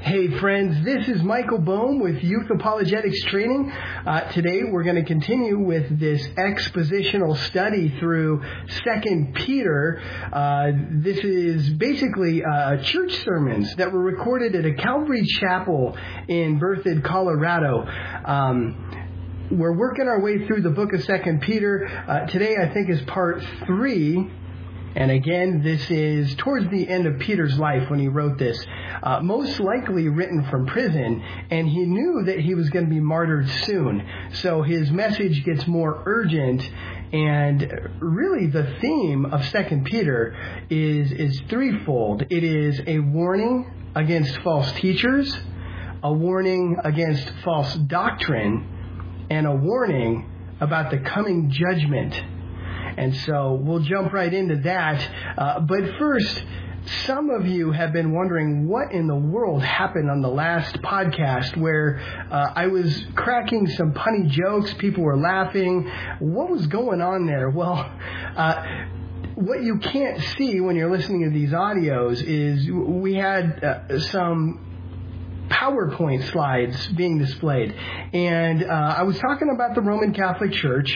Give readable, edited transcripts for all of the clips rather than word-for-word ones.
Hey friends, this is Michael Bohm with Youth Apologetics Training. Today we're going to continue with this expositional study through 2 Peter. This is basically church sermons that were recorded at a Calvary Chapel in Berthoud, Colorado. We're working our way through the book of 2 Peter. Today I think is part 3. And again, this is towards the end of Peter's life when he wrote this, most likely written from prison, and he knew that he was going to be martyred soon. So his message gets more urgent, and really the theme of 2 Peter is threefold. It is a warning against false teachers, a warning against false doctrine, and a warning about the coming judgment. And so we'll jump right into that. But first, some of you have been wondering what in the world happened on the last podcast where I was cracking some punny jokes. People were laughing. What was going on there? Well, what you can't see when you're listening to these audios is we had some PowerPoint slides being displayed. And I was talking about the Roman Catholic Church.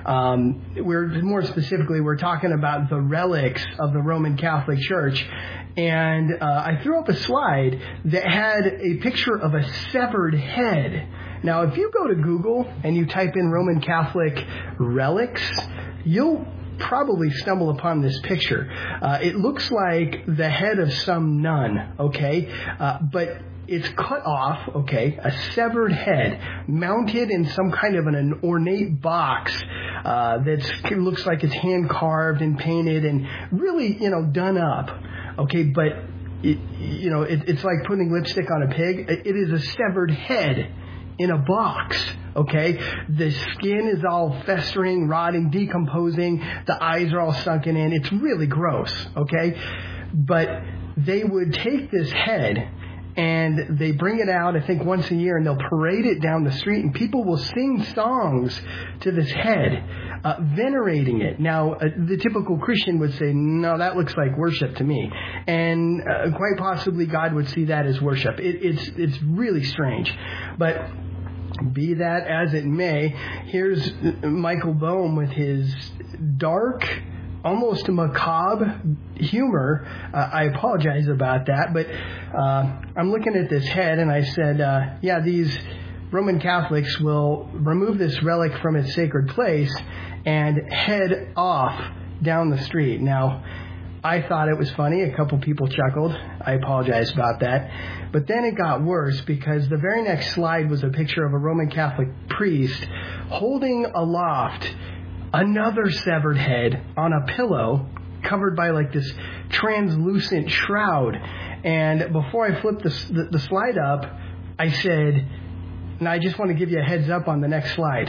We're talking about the relics of the Roman Catholic Church. And I threw up a slide that had a picture of a severed head. Now, if you go to Google and you type in Roman Catholic relics, you'll probably stumble upon this picture. It looks like the head of some nun, okay? But it's cut off, okay, a severed head, mounted in some kind of an ornate box it looks like it's hand-carved and painted and really, done up, okay, but, it's like putting lipstick on a pig. It is a severed head in a box, okay? The skin is all festering, rotting, decomposing. The eyes are all sunken in. It's really gross, okay? But they would take this head and they bring it out, I think, once a year, and they'll parade it down the street, and people will sing songs to this head, venerating it. Now, the typical Christian would say, no, that looks like worship to me. And quite possibly God would see that as worship. It's really strange. But be that as it may, here's Michael Bohm with his dark, almost macabre humor. I apologize about that, but I'm looking at this head and I said, these Roman Catholics will remove this relic from its sacred place and head off down the street. Now, I thought it was funny. A couple people chuckled. I apologize about that. But then it got worse because the very next slide was a picture of a Roman Catholic priest holding aloft another severed head on a pillow covered by like this translucent shroud. And before I flipped the slide up, I said, and I just want to give you a heads up on the next slide.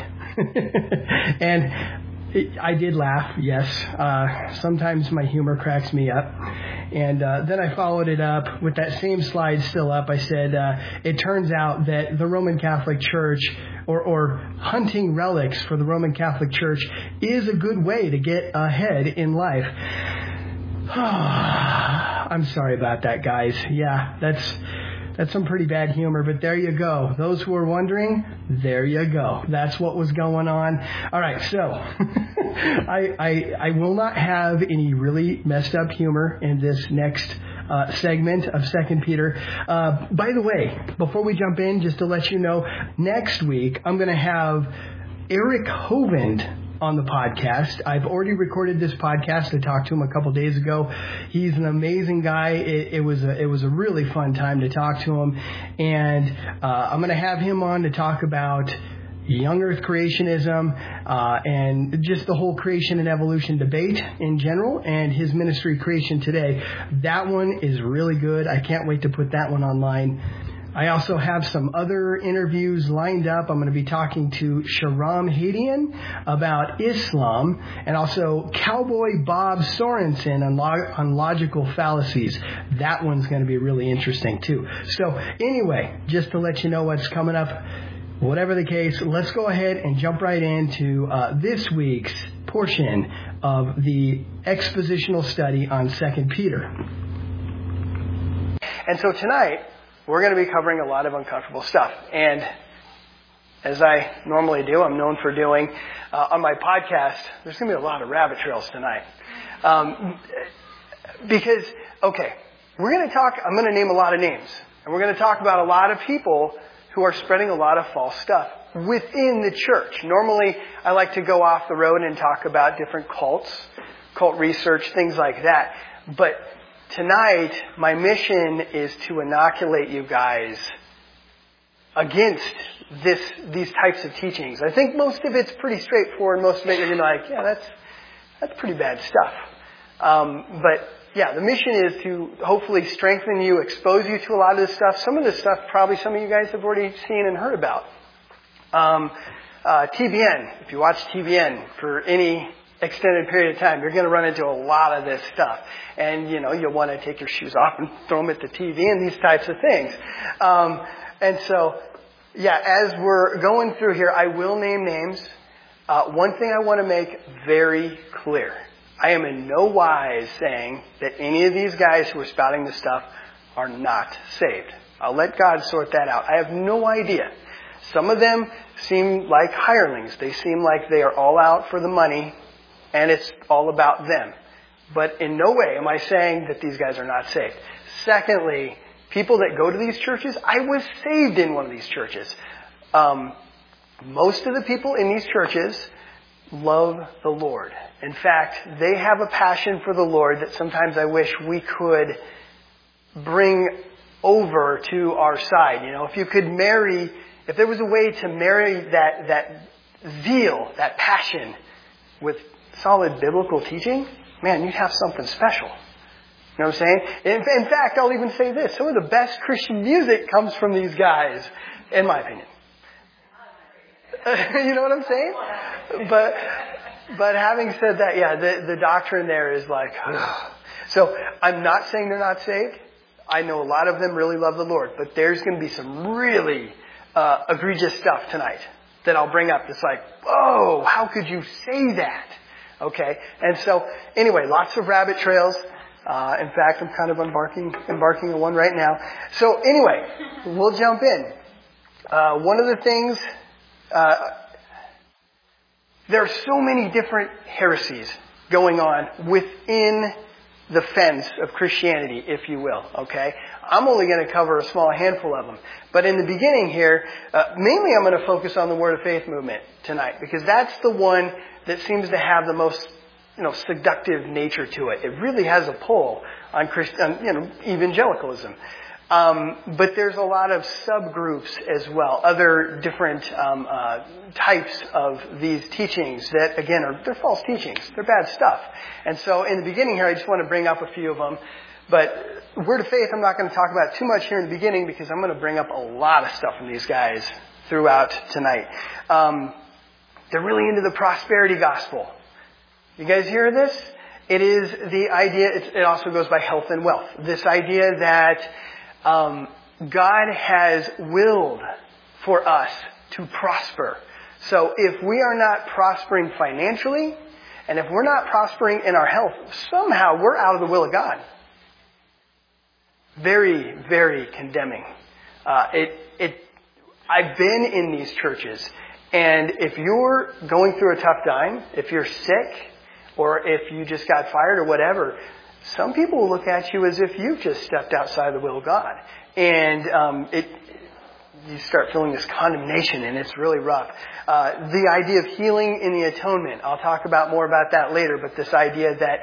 And I did laugh, yes. Sometimes my humor cracks me up. And then I followed it up with that same slide still up. I said, it turns out that the Roman Catholic Church or hunting relics for the Roman Catholic Church is a good way to get ahead in life. I'm sorry about that, guys. Yeah, that's some pretty bad humor, but there you go. Those who are wondering, there you go. That's what was going on. All right, so I will not have any really messed up humor in this next segment of 2 Peter. By the way, before we jump in, just to let you know, next week I'm going to have Eric Hovind on the podcast. I've already recorded this podcast. I talked to him a couple days ago. He's an amazing guy. It was a really fun time to talk to him, and I'm going to have him on to talk about young earth creationism and just the whole creation and evolution debate in general, and his ministry Creation Today. That one is really good. I can't wait to put that one online. I also have some other interviews lined up. I'm going to be talking to Shahram Hadian about Islam, and also Cowboy Bob Sorensen on logical fallacies. That one's going to be really interesting too. So anyway, just to let you know what's coming up, whatever the case, let's go ahead and jump right into this week's portion of the expositional study on 2 Peter. And so tonight, we're going to be covering a lot of uncomfortable stuff. And as I normally do, I'm known for doing on my podcast, there's going to be a lot of rabbit trails tonight. Because, okay, I'm going to name a lot of names. And we're going to talk about a lot of people who are spreading a lot of false stuff within the church. Normally, I like to go off the road and talk about different cults, cult research, things like that. But tonight, my mission is to inoculate you guys against these types of teachings. I think most of it's pretty straightforward. Most of it you're going to be like, yeah, that's pretty bad stuff. But yeah, the mission is to hopefully strengthen you, expose you to a lot of this stuff. Some of this stuff probably some of you guys have already seen and heard about. TBN, if you watch TBN for any extended period of time, you're going to run into a lot of this stuff. And, you'll want to take your shoes off and throw them at the TV and these types of things. And so, yeah, as we're going through here, I will name names. One thing I want to make very clear. I am in no wise saying that any of these guys who are spouting this stuff are not saved. I'll let God sort that out. I have no idea. Some of them seem like hirelings. They seem like they are all out for the money, and it's all about them. But in no way am I saying that these guys are not saved. Secondly, people that go to these churches, I was saved in one of these churches. Most of the people in these churches love the Lord. In fact, they have a passion for the Lord that sometimes I wish we could bring over to our side. If there was a way to marry that zeal, that passion with solid biblical teaching, man, you'd have something special. You know what I'm saying? In fact, I'll even say this. Some of the best Christian music comes from these guys, in my opinion. You know what I'm saying? But having said that, yeah, the doctrine there is like, ugh. So I'm not saying they're not saved. I know a lot of them really love the Lord, but there's going to be some really egregious stuff tonight that I'll bring up. It's like, whoa, how could you say that? Okay. And so anyway, lots of rabbit trails. In fact, I'm kind of embarking on one right now. So anyway, we'll jump in. One of the things, there are so many different heresies going on within the fence of Christianity, if you will. Okay? I'm only going to cover a small handful of them. But in the beginning here, mainly I'm going to focus on the Word of Faith movement tonight, because that's the one that seems to have the most, seductive nature to it. It really has a pull on evangelicalism. But there's a lot of subgroups as well, other different types of these teachings that, again, they're false teachings. They're bad stuff. And so in the beginning here, I just want to bring up a few of them. But Word of Faith, I'm not going to talk about too much here in the beginning, because I'm going to bring up a lot of stuff from these guys throughout tonight. They're really into the prosperity gospel. You guys hear this? It is the idea, it also goes by health and wealth. This idea that God has willed for us to prosper. So if we are not prospering financially, and if we're not prospering in our health, somehow we're out of the will of God. Very, very condemning. I've been in these churches, and if you're going through a tough time, if you're sick, or if you just got fired or whatever, some people will look at you as if you've just stepped outside the will of God. And you start feeling this condemnation, and it's really rough. The idea of healing in the atonement, I'll talk about more about that later, but this idea that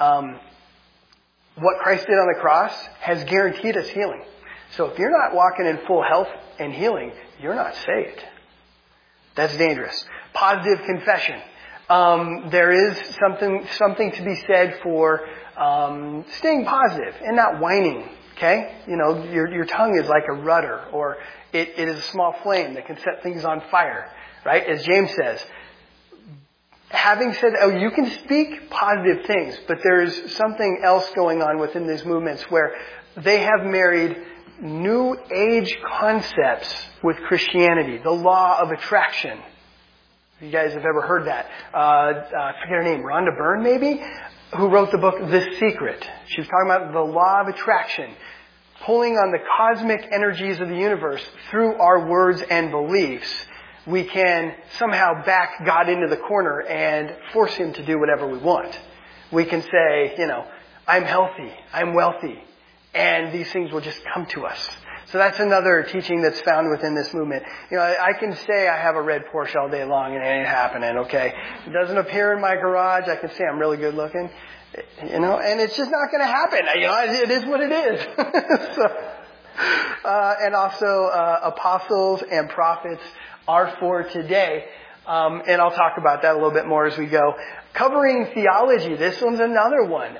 what Christ did on the cross has guaranteed us healing. So if you're not walking in full health and healing, you're not saved. That's dangerous. Positive confession. There is something to be said for staying positive and not whining. Okay? Your tongue is like a rudder, or it is a small flame that can set things on fire. Right? As James says. Having said, you can speak positive things, but there's something else going on within these movements where they have married New Age concepts with Christianity. The law of attraction. You guys have ever heard that. I forget her name, Rhonda Byrne maybe, who wrote the book The Secret. She was talking about the law of attraction. pulling on the cosmic energies of the universe through our words and beliefs, we can somehow back God into the corner and force him to do whatever we want. We can say, I'm healthy, I'm wealthy, and these things will just come to us. So that's another teaching that's found within this movement. I can say I have a red Porsche all day long and it ain't happening, okay? It doesn't appear in my garage. I can say I'm really good looking, and it's just not going to happen. It is what it is. And also, apostles and prophets are for today. And I'll talk about that a little bit more as we go. Covering theology. This one's another one.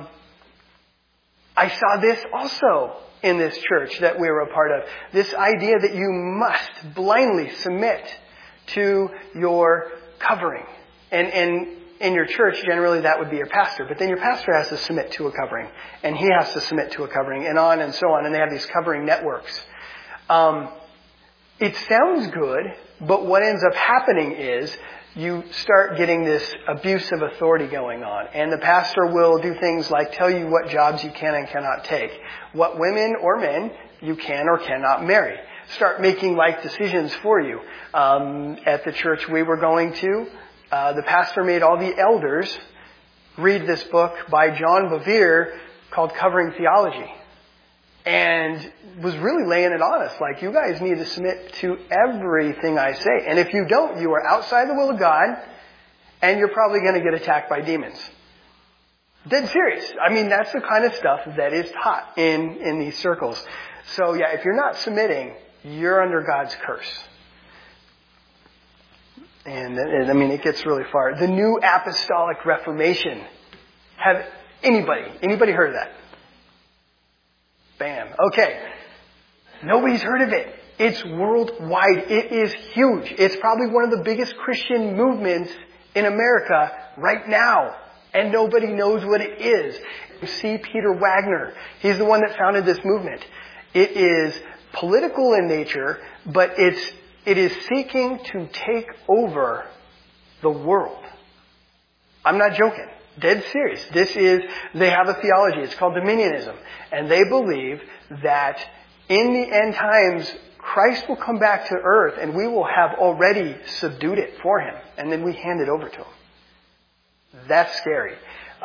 I saw this also in this church that we were a part of. This idea that you must blindly submit to your covering. And in your church, generally that would be your pastor. But then your pastor has to submit to a covering. And he has to submit to a covering, and on and so on. And they have these covering networks. It sounds good, but what ends up happening is you start getting this abuse of authority going on. And the pastor will do things like tell you what jobs you can and cannot take, what women or men you can or cannot marry. Start making life decisions for you. At the church we were going to, the pastor made all the elders read this book by John Bevere called Covering Theology. And was really laying it on us, like, you guys need to submit to everything I say. And if you don't, you are outside the will of God, and you're probably going to get attacked by demons. Dead serious. That's the kind of stuff that is taught in these circles. So yeah, if you're not submitting, you're under God's curse. And it gets really far. The New Apostolic Reformation. Have anybody heard of that? Bam. Okay. Nobody's heard of it. It's worldwide. It is huge. It's probably one of the biggest Christian movements in America right now. And nobody knows what it is. C. Peter Wagner. He's the one that founded this movement. It is political in nature, but it is seeking to take over the world. I'm not joking. Dead serious. They have a theology. It's called dominionism. And they believe that in the end times, Christ will come back to earth and we will have already subdued it for him. And then we hand it over to him. That's scary.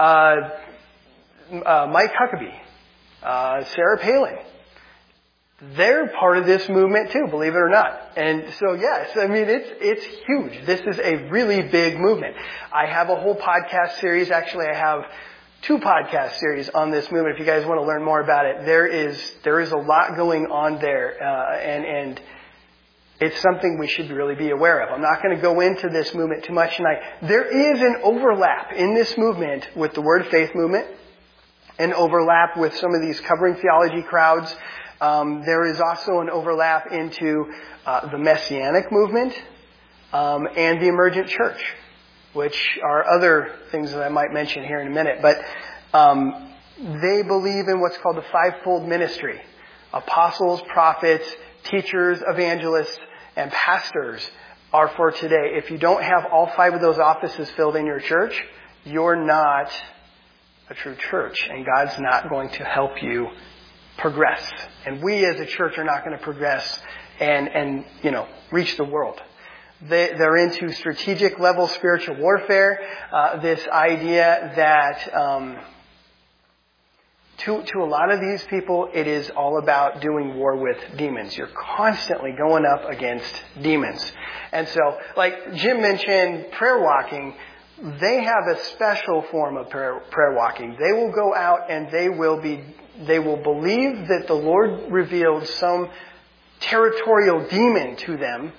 Mike Huckabee, Sarah Palin, they're part of this movement too, believe it or not. And so yes, it's huge. This is a really big movement. I have a whole podcast series. Actually, I have 2 podcast series on this movement. If you guys want to learn more about it, there is a lot going on there. And it's something we should really be aware of. I'm not going to go into this movement too much tonight. There is an overlap in this movement with the Word of Faith movement, an overlap with some of these covering theology crowds. There is also an overlap into the Messianic movement and the emergent church, which are other things that I might mention here in a minute. But they believe in what's called the fivefold ministry. Apostles, prophets, teachers, evangelists, and pastors are for today. If you don't have all 5 of those offices filled in your church, you're not a true church, and God's not going to help you progress. And we as a church are not going to progress and reach the world. They're into strategic level spiritual warfare. This idea that to a lot of these people, it is all about doing war with demons. You're constantly going up against demons. And so, like Jim mentioned, prayer walking, they have a special form of prayer walking. They will go out and they will believe that the Lord revealed some territorial demon to them.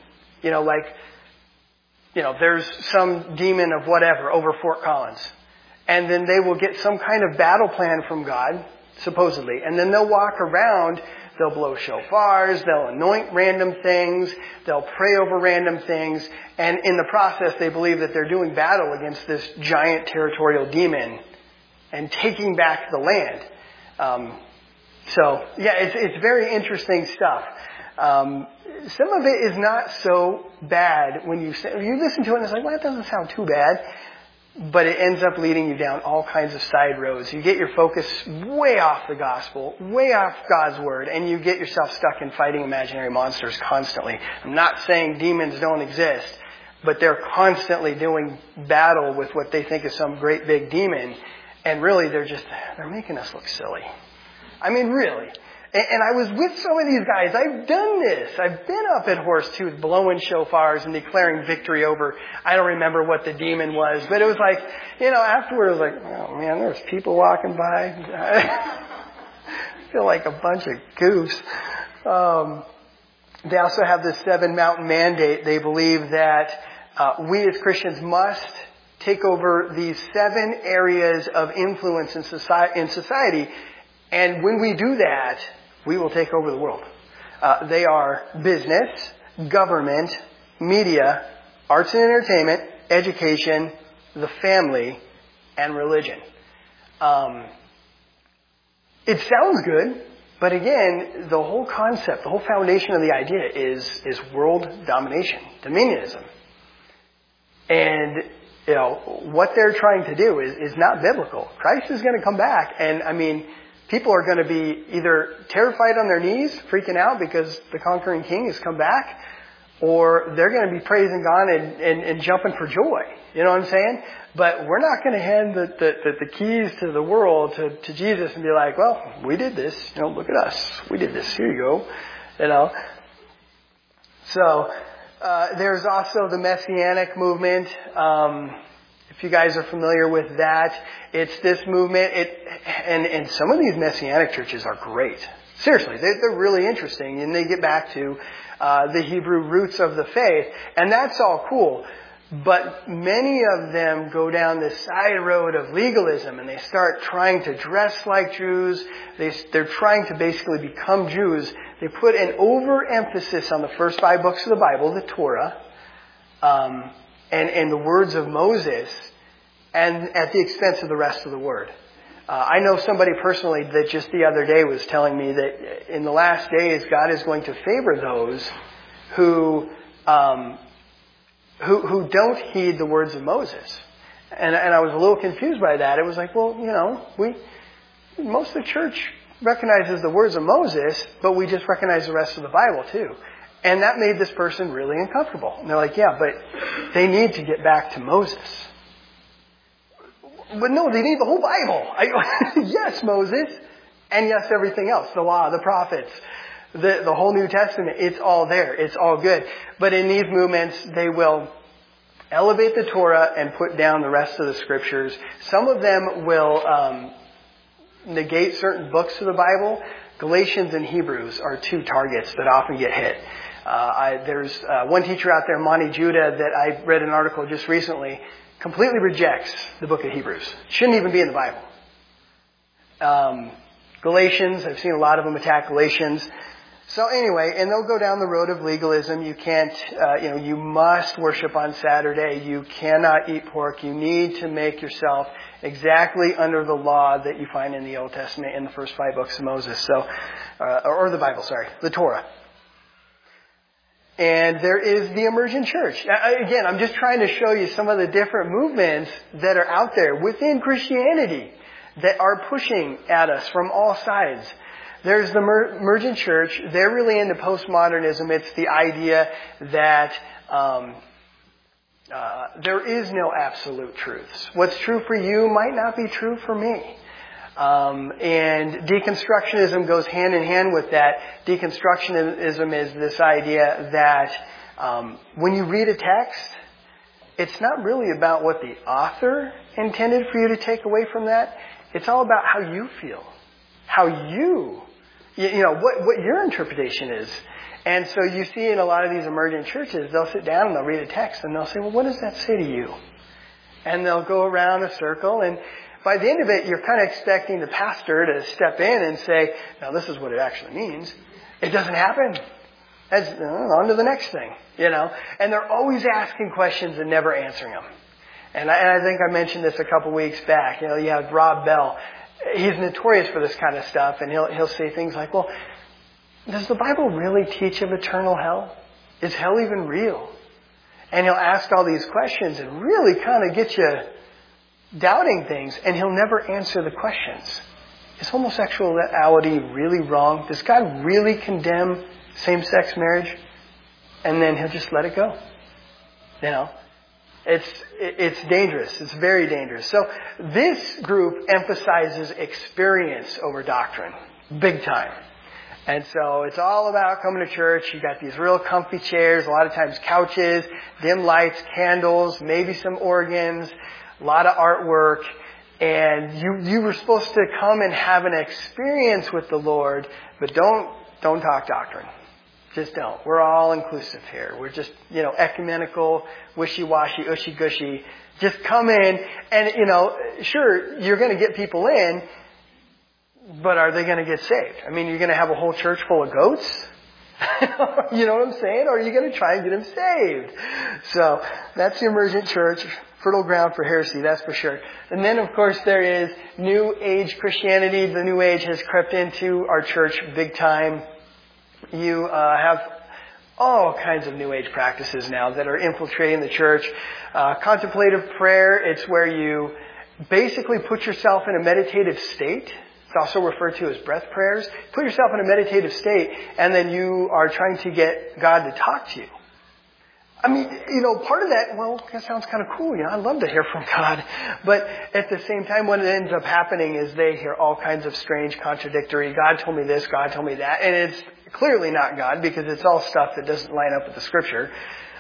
There's some demon of whatever over Fort Collins. And then they will get some kind of battle plan from God, supposedly. And then they'll walk around, they'll blow shofars, they'll anoint random things, they'll pray over random things. And in the process, they believe that they're doing battle against this giant territorial demon and taking back the land. It's very interesting stuff. Some of it is not so bad when you listen to it and it's like, well, that doesn't sound too bad. but it ends up leading you down all kinds of side roads. You get your focus way off the gospel, way off God's word, and you get yourself stuck in fighting imaginary monsters constantly. I'm not saying demons don't exist, but they're constantly doing battle with what they think is some great big demon, and really they're making us look silly. I mean, really. And I was with some of these guys. I've done this. I've been up at Horsetooth blowing shofars and declaring victory over, I don't remember what the demon was, but it was like, afterward it was like, oh man, there was people walking by. I feel like a bunch of goofs. They also have this 7 mountain mandate. They believe that we as Christians must take over these 7 areas of influence in society. And when we do that, we will take over the world. They are business, government, media, arts and entertainment, education, the family, and religion. It sounds good, but again, the whole concept, the whole foundation of the idea is world domination, dominionism. And, what they're trying to do is not biblical. Christ is going to come back, and people are going to be either terrified on their knees, freaking out because the conquering king has come back, or they're going to be praising God and jumping for joy. You know what I'm saying? But we're not going to hand the keys to the world to Jesus and be like, well, we did this. Look at us. We did this. Here you go. So there's also the Messianic movement. If you guys are familiar with that, it's this movement. And some of these Messianic churches are great. Seriously, they're really interesting, and they get back to the Hebrew roots of the faith, and that's all cool. But many of them go down this side road of legalism, and they start trying to dress like Jews. They're trying to basically become Jews. They put an overemphasis on the first 5 books of the Bible, the Torah, and the words of Moses, and at the expense of the rest of the Word. I know somebody personally that just the other day was telling me that in the last days, God is going to favor those who don't heed the words of Moses. And I was a little confused by that. It was like, well, most of the church recognizes the words of Moses, but we just recognize the rest of the Bible too. And that made this person really uncomfortable. And they're like, yeah, but they need to get back to Moses. But no, they need the whole Bible. Yes, Moses. And yes, everything else. The law, the prophets, the whole New Testament. It's all there. It's all good. But in these movements, they will elevate the Torah and put down the rest of the scriptures. Some of them will negate certain books of the Bible. Galatians and Hebrews are 2 targets that often get hit. There's one teacher out there, Monty Judah, that I read an article just recently, completely rejects the book of Hebrews. Shouldn't even be in the Bible. Galatians, I've seen a lot of them attack Galatians. So anyway, and they'll go down the road of legalism. You can't, you must worship on Saturday. You cannot eat pork. You need to make yourself exactly under the law that you find in the Old Testament in the first 5 books of Moses. So, or the Bible, the Torah. And there is the emergent church. Again, I'm just trying to show you some of the different movements that are out there within Christianity that are pushing at us from all sides. There's the emergent church. They're really into postmodernism. It's the idea that there is no absolute truths. What's true for you might not be true for me. And deconstructionism goes hand in hand with that. Deconstructionism is this idea that when you read a text, it's not really about what the author intended for you to take away from that. It's all about how you feel, how what your interpretation is. And so you see in a lot of these emergent churches, they'll sit down and they'll read a text and they'll say, well, what does that say to you? And they'll go around a circle, and by the end of it, you're kind of expecting the pastor to step in and say, now this is what it actually means. It doesn't happen. That's on to the next thing, And they're always asking questions and never answering them. And I think I mentioned this a couple weeks back. You have Rob Bell. He's notorious for this kind of stuff, and he'll say things like, well, does the Bible really teach of eternal hell? Is hell even real? And he'll ask all these questions and really kind of get you doubting things, and he'll never answer the questions. Is homosexuality really wrong? Does God really condemn same-sex marriage? And then he'll just let it go. You know, it's dangerous. It's very dangerous. So this group emphasizes experience over doctrine, big time. And so it's all about coming to church. You got these real comfy chairs, a lot of times couches, dim lights, candles, maybe some organs, a lot of artwork. And you were supposed to come and have an experience with the Lord, but don't talk doctrine. Just don't. We're all inclusive here. We're just, ecumenical, wishy-washy, ushy-gushy. Just come in and, sure, you're going to get people in, but are they going to get saved? I mean, you're going to have a whole church full of goats? You know what I'm saying? Or are you going to try and get them saved? So that's the emergent church. Fertile ground for heresy, that's for sure. And then, of course, there is New Age Christianity. The New Age has crept into our church big time. You have all kinds of New Age practices now that are infiltrating the church. Contemplative prayer, it's where you basically put yourself in a meditative state. It's also referred to as breath prayers. Put yourself in a meditative state, and then you are trying to get God to talk to you. I mean, part of that, that sounds kind of cool. I love to hear from God. But at the same time, what ends up happening is they hear all kinds of strange, contradictory, God told me this, God told me that. And it's clearly not God because it's all stuff that doesn't line up with the Scripture.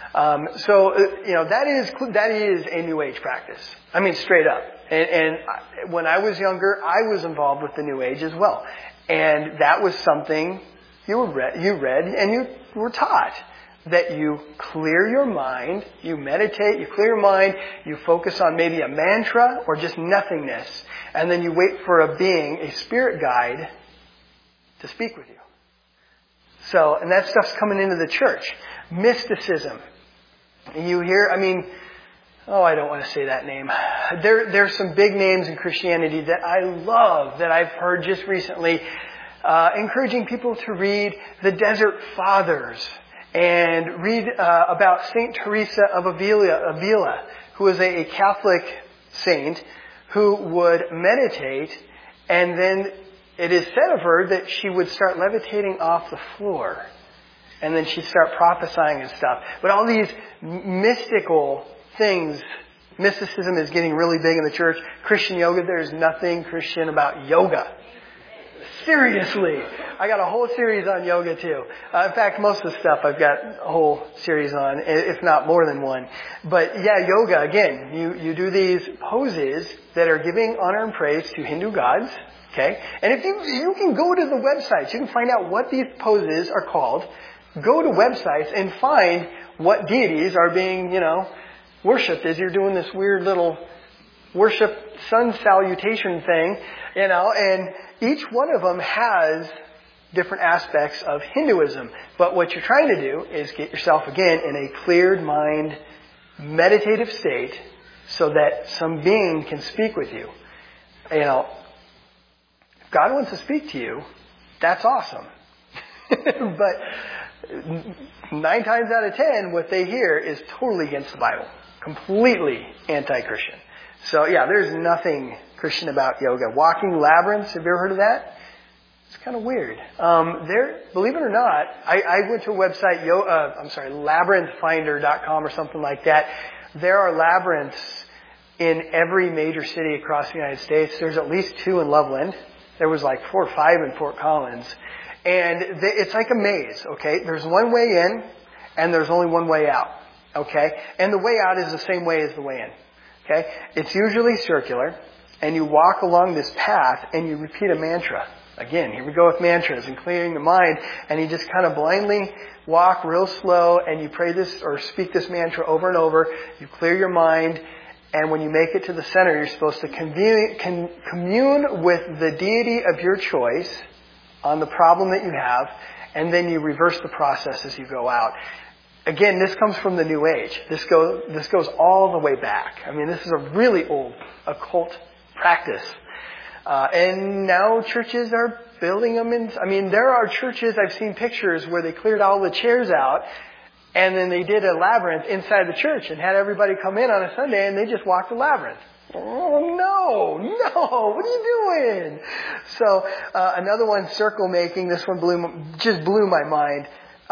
That is a New Age practice. I mean, straight up. And when I was younger, I was involved with the New Age as well. And that was something you read and you were taught. That you clear your mind, you meditate, you clear your mind, you focus on maybe a mantra or just nothingness, and then you wait for a being, a spirit guide, to speak with you. So, and that stuff's coming into the church. Mysticism. You hear, I don't want to say that name. There's some big names in Christianity that I love, that I've heard just recently, encouraging people to read the Desert Fathers. And read about Saint Teresa of Avila, who was a Catholic saint who would meditate, and then it is said of her that she would start levitating off the floor, and then she'd start prophesying and stuff. But all these mystical things, mysticism is getting really big in the church. Christian yoga, there's nothing Christian about yoga. Seriously. I got a whole series on yoga too. In fact, most of the stuff I've got a whole series on, if not more than one. But yeah, yoga, again, you do these poses that are giving honor and praise to Hindu gods. Okay? And if you can go to the websites, you can find out what these poses are called. Go to websites and find what deities are being, worshipped as you're doing this weird little worship sun salutation thing, and each one of them has different aspects of Hinduism. But what you're trying to do is get yourself, again, in a cleared mind, meditative state so that some being can speak with you. If God wants to speak to you, that's awesome. But 9 times out of 10, what they hear is totally against the Bible. Completely anti-Christian. So yeah, there's nothing Christian about yoga. Walking labyrinths, have you ever heard of that? It's kind of weird. Believe it or not, I went to a website, labyrinthfinder.com or something like that. There are labyrinths in every major city across the United States. There's at least 2 in Loveland. There was like 4 or 5 in Fort Collins. And it's like a maze, okay? There's one way in, and there's only one way out, okay? And the way out is the same way as the way in, okay? It's usually circular, and you walk along this path, and you repeat a mantra. Again, here we go with mantras and clearing the mind, and you just kind of blindly walk real slow, and you pray this or speak this mantra over and over. You clear your mind, and when you make it to the center, you're supposed to commune with the deity of your choice on the problem that you have, and then you reverse the process as you go out. Again, this comes from the New Age. This goes all the way back. I mean, this is a really old occult practice. And now churches are building them in. I mean, there are churches, I've seen pictures where they cleared all the chairs out, and then they did a labyrinth inside the church and had everybody come in on a Sunday, and they just walked the labyrinth. Oh, no, what are you doing? So, another one, circle making. This one just blew my mind.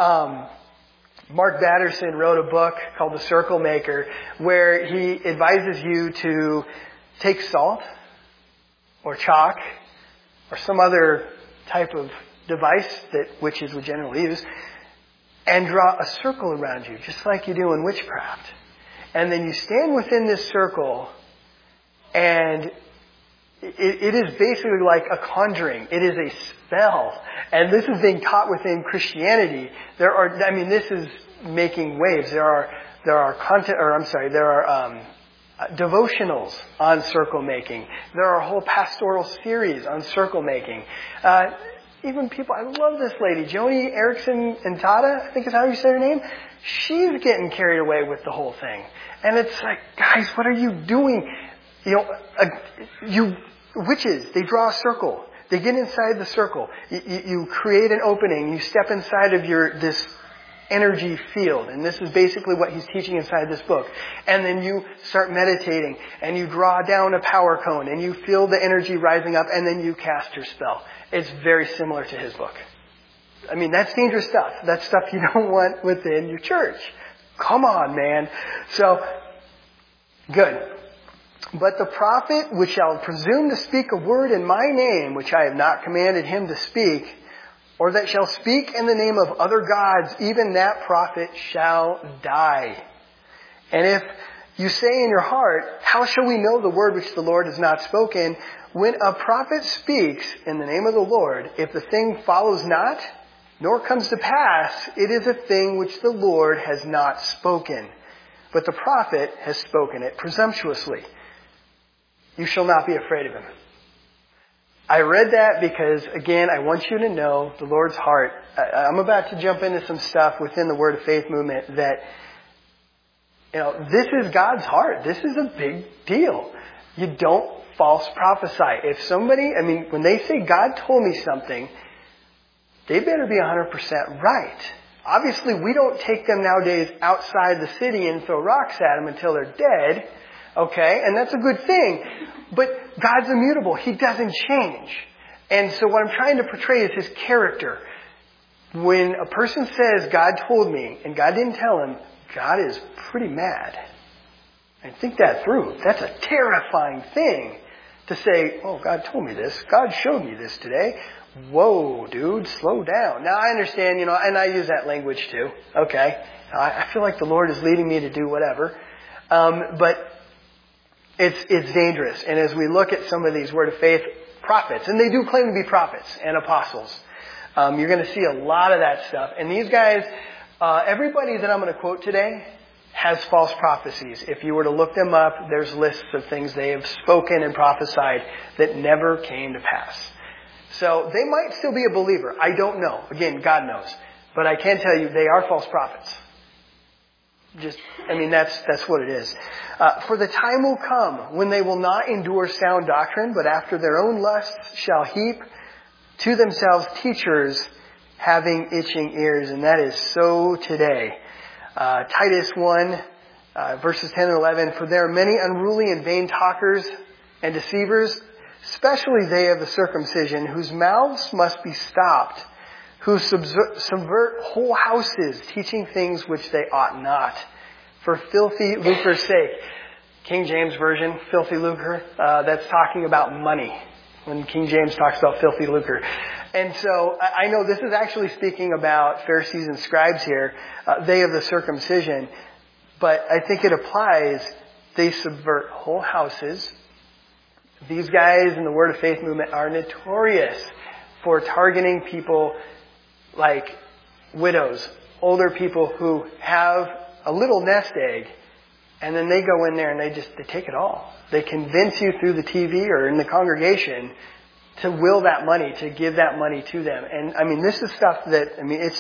Mark Batterson wrote a book called The Circle Maker, where he advises you to take salt or chalk or some other type of device that witches would generally use and draw a circle around you, just like you do in witchcraft. And then you stand within this circle, and it is basically like a conjuring. It is a spell. And this is being taught within Christianity. This is making waves. There are devotionals on circle making. There are whole pastoral series on circle making. Even people, I love this lady, Joni Erickson Intada, I think is how you say her name. She's getting carried away with the whole thing. And it's like, guys, what are you doing? Witches, they draw a circle. They get inside the circle. You create an opening. You step inside of this energy field. And this is basically what he's teaching inside this book. And then you start meditating. And you draw down a power cone. And you feel the energy rising up. And then you cast your spell. It's very similar to his book. I mean, that's dangerous stuff. That's stuff you don't want within your church. Come on, man. So, good. But the prophet which shall presume to speak a word in my name, which I have not commanded him to speak, or that shall speak in the name of other gods, even that prophet shall die. And if you say in your heart, how shall we know the word which the Lord has not spoken? When a prophet speaks in the name of the Lord, if the thing follows not, nor comes to pass, it is a thing which the Lord has not spoken. But the prophet has spoken it presumptuously. You shall not be afraid of him. I read that because, again, I want you to know the Lord's heart. I'm about to jump into some stuff within the Word of Faith movement that, this is God's heart. This is a big deal. You don't false prophesy. If somebody, when they say God told me something, they better be 100% right. Obviously, we don't take them nowadays outside the city and throw rocks at them until they're dead. Okay, and that's a good thing. But God's immutable. He doesn't change. And so what I'm trying to portray is his character. When a person says, God told me, and God didn't tell him, God is pretty mad. And think that through. That's a terrifying thing to say, oh, God told me this. God showed me this today. Whoa, dude, slow down. Now I understand, and I use that language too. Okay. I feel like the Lord is leading me to do whatever. But it's dangerous. And as we look at some of these Word of Faith prophets, and they do claim to be prophets and apostles, you're going to see a lot of that stuff. And these guys, everybody that I'm going to quote today has false prophecies. If you were to look them up, there's lists of things they have spoken and prophesied that never came to pass. So they might still be a believer. I don't know. Again, God knows. But I can tell you they are false prophets. That's what it is. For the time will come when they will not endure sound doctrine, but after their own lusts shall heap to themselves teachers having itching ears. And that is so today. Titus 1, verses 10 and 11. For there are many unruly and vain talkers and deceivers, especially they of the circumcision, whose mouths must be stopped, who subvert whole houses, teaching things which they ought not, for filthy lucre's sake. King James Version, filthy lucre, that's talking about money, when King James talks about filthy lucre. And so I know this is actually speaking about Pharisees and scribes here, they of the circumcision, but I think it applies, they subvert whole houses. These guys in the Word of Faith movement are notorious for targeting people like widows, older people who have a little nest egg, and then they go in there and they take it all. They convince you through the TV or in the congregation to will that money, to give that money to them. And this is stuff that,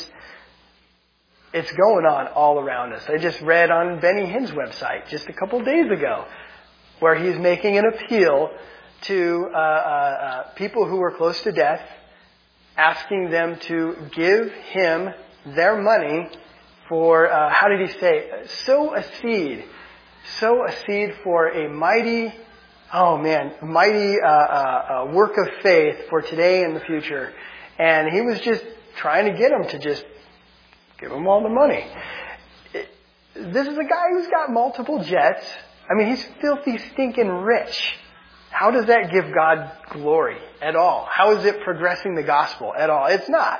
it's going on all around us. I just read on Benny Hinn's website just a couple days ago where he's making an appeal to people who are close to death, asking them to give him their money for, how did he say, sow a seed for a mighty oh man, mighty work of faith for today and the future. And he was just trying to get them to just give him all the money. This is a guy who's got multiple jets. I mean, he's filthy, stinking rich. How does that give God glory at all? How is it progressing the gospel at all? It's not.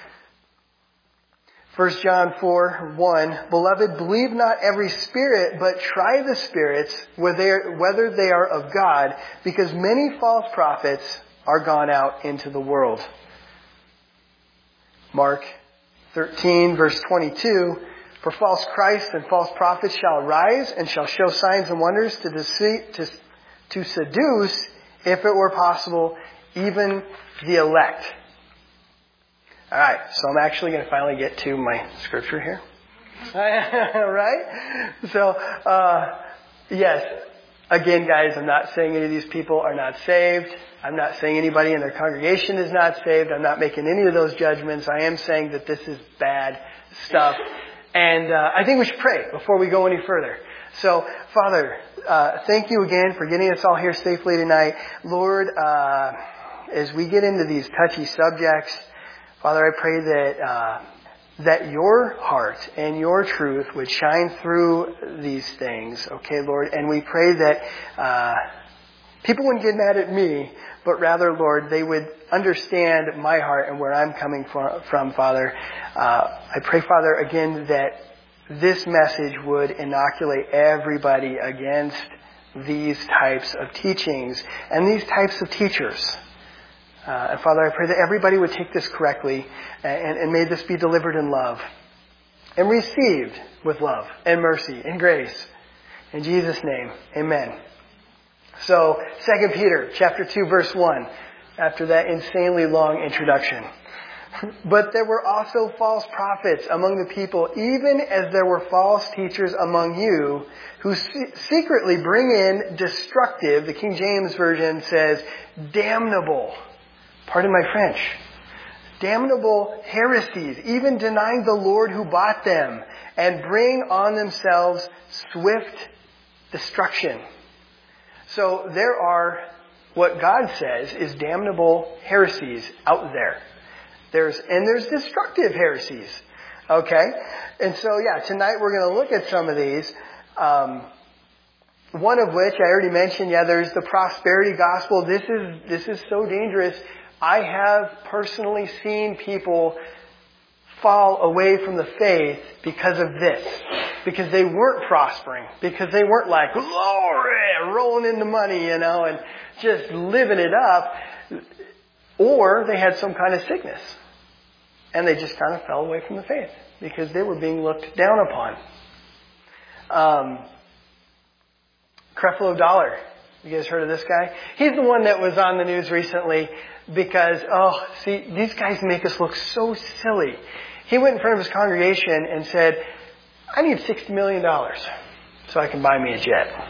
1 John 4:1, Beloved, believe not every spirit, but try the spirits, whether they are of God, because many false prophets are gone out into the world. Mark 13, verse 22, For false Christs and false prophets shall rise and shall show signs and wonders to seduce, if it were possible, even the elect. Alright, so I'm actually going to finally get to my scripture here. Right? So, yes, again guys, I'm not saying any of these people are not saved. I'm not saying anybody in their congregation is not saved. I'm not making any of those judgments. I am saying that this is bad stuff. And I think we should pray before we go any further. So, Father, thank you again for getting us all here safely tonight. Lord, as we get into these touchy subjects, Father, I pray that your heart and your truth would shine through these things, okay, Lord? And we pray that people wouldn't get mad at me, but rather, Lord, they would understand my heart and where I'm coming from, Father. I pray, Father, again, that this message would inoculate everybody against these types of teachings and these types of teachers. And Father, I pray that everybody would take this correctly and may this be delivered in love and received with love and mercy and grace. In Jesus' name, amen. So, 2 Peter chapter 2, verse 1, after that insanely long introduction. But there were also false prophets among the people, even as there were false teachers among you, who secretly bring in destructive, the King James Version says, damnable, pardon my French, damnable heresies, even denying the Lord who bought them, and bring on themselves swift destruction. So there are, what God says is damnable heresies out there. There's destructive heresies. Okay? And so, tonight we're going to look at some of these. One of which I already mentioned, there's the prosperity gospel. This is so dangerous. I have personally seen people fall away from the faith because of this. Because they weren't prospering. Because they weren't like, glory, rolling in the money, and just living it up. Or they had some kind of sickness. And they just kind of fell away from the faith. Because they were being looked down upon. Creflo Dollar. You guys heard of this guy? He's the one that was on the news recently because, these guys make us look so silly. He went in front of his congregation and said, I need $60 million so I can buy me a jet.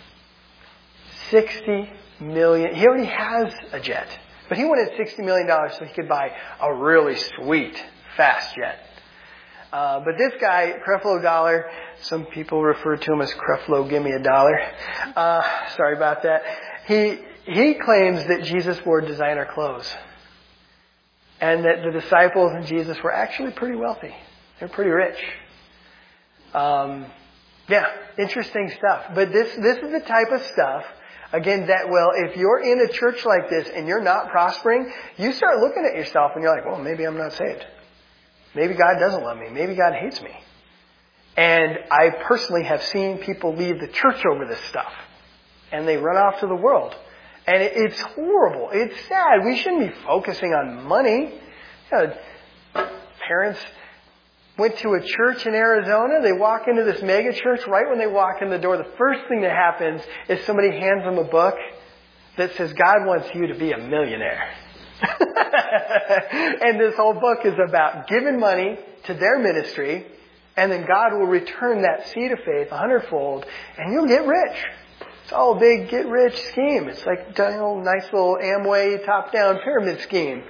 $60 million. He already has a jet. But he wanted $60 million so he could buy a really sweet, fast jet. But this guy, Creflo Dollar, some people refer to him as Creflo Give Me a Dollar. Sorry about that. He claims that Jesus wore designer clothes. And that the disciples and Jesus were actually pretty wealthy. They're pretty rich. Interesting stuff. But this is the type of stuff, again, that if you're in a church like this and you're not prospering, you start looking at yourself and you're like, well, maybe I'm not saved. Maybe God doesn't love me. Maybe God hates me. And I personally have seen people leave the church over this stuff. And they run off to the world. And it's horrible. It's sad. We shouldn't be focusing on money. Parents went to a church in Arizona. They walk into this mega church. Right when they walk in the door, the first thing that happens is somebody hands them a book that says, God wants you to be a millionaire. And this whole book is about giving money to their ministry, and then God will return that seed of faith 100-fold, and you'll get rich. It's all a big get-rich scheme. It's like a nice little Amway top-down pyramid scheme,